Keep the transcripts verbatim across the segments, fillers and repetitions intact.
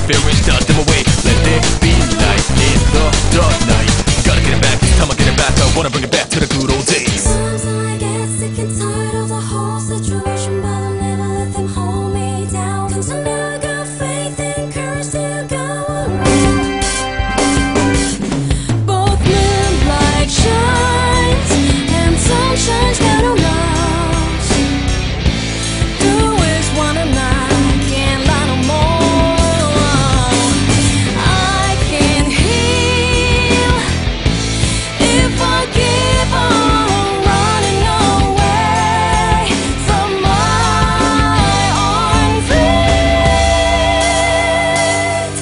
fear and start them away. Let there be light in the dark night. Gotta get it back, it's time I get it back. I wanna bring it back to the good old days. Sometimes I get sick and tired of the whole situation, but I'll never let them hold me down. 'Cause I know I got faith and courage to go around. Both moonlight shines and sunshine's got a lost. Who is one and I can't lie no more. I can heal if I keep on running away from my own fate.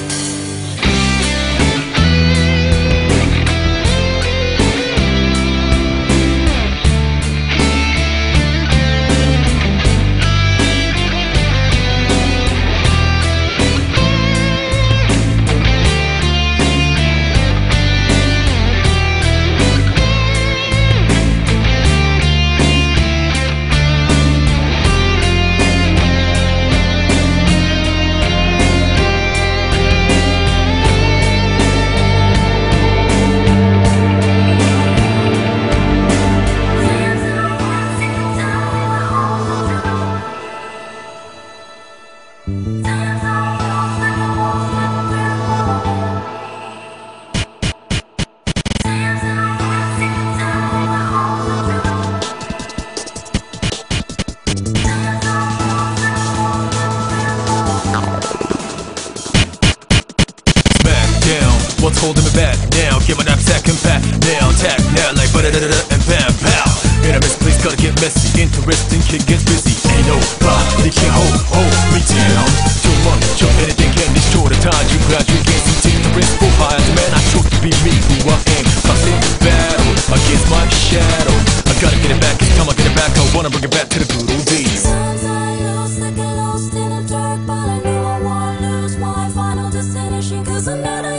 What's holding me back now? Get my knapsack and pack now. Attack now like ba-da-da-da-da and bam, pow. In a mess, please gotta get messy. Interesting kid gets busy. Ain't nobody can hold, hold me down. Too much of anything can destroy the time you graduate. Can't see take the risk for high. The man I chose to be me, who I am. Constant battle against my shadow. I gotta get it back, it's time I get it back. I wanna bring it back to the good old days. Sometimes I lost, like I lost in the dark, but I knew I won't lose my final destination. 'Cause I'm not a